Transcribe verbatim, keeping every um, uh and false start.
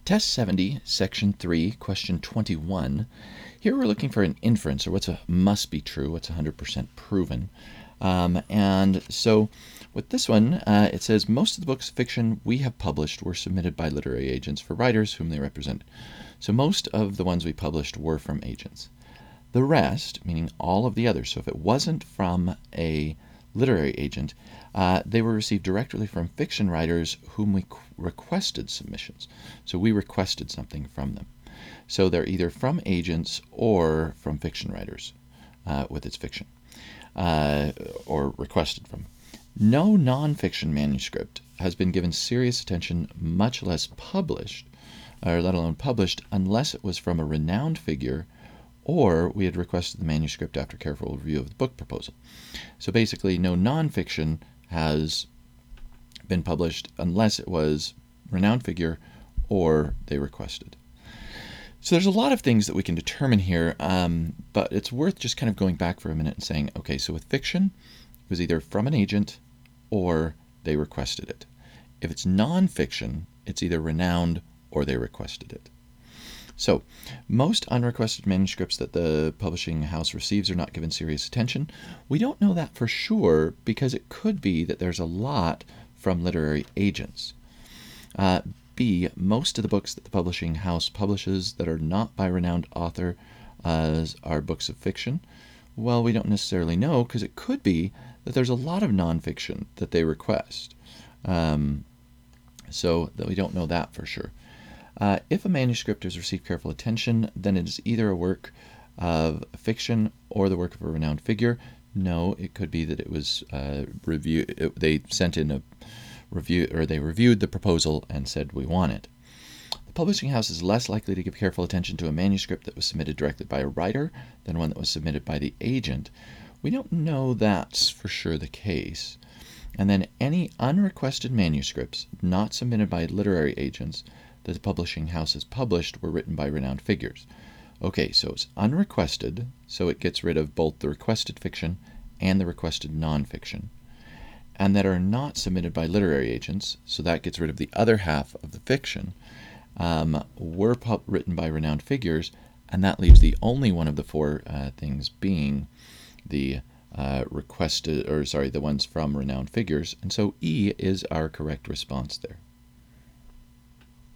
Test seventy, Section three, Question twenty-one. Here we're looking for an inference, or what's a must be true, what's one hundred percent proven. Um, and so with this one, uh, it says most of the books of fiction we have published were submitted by literary agents for writers whom they represent. So most of the ones we published were from agents. The rest, meaning all of the others, so if it wasn't from a literary agent, uh, they were received directly from fiction writers whom we requested submissions. So we requested something from them. So they're either from agents or from fiction writers uh, with its fiction, uh, or requested from. No nonfiction manuscript has been given serious attention, much less published, or let alone published, unless it was from a renowned figure or we had requested the manuscript after careful review of the book proposal. So basically, no nonfiction has been published unless it was a renowned figure or they requested. So there's a lot of things that we can determine here, um, but it's worth just kind of going back for a minute and saying, okay, so with fiction, it was either from an agent or they requested it. If it's nonfiction, it's either renowned or they requested it. So, most unrequested manuscripts that the publishing house receives are not given serious attention. We don't know that for sure because it could be that there's a lot from literary agents. Uh, B, most of the books that the publishing house publishes that are not by renowned author uh, are books of fiction. Well, we don't necessarily know because it could be that there's a lot of nonfiction that they request. Um, so that we don't know that for sure. Uh, if a manuscript has received careful attention, then it is either a work of fiction or the work of a renowned figure. No, it could be that it was uh, review. It, they sent in a review, or they reviewed the proposal and said we want it. The publishing house is less likely to give careful attention to a manuscript that was submitted directly by a writer than one that was submitted by the agent. We don't know that's for sure the case. And then any unrequested manuscripts not submitted by literary agents that the publishing house has published were written by renowned figures. Okay, so it's unrequested, so it gets rid of both the requested fiction and the requested nonfiction, and that are not submitted by literary agents, so that gets rid of the other half of the fiction, um, were pub- written by renowned figures, and that leaves the only one of the four uh, things being the uh, requested, or sorry, the ones from renowned figures, and so E is our correct response there.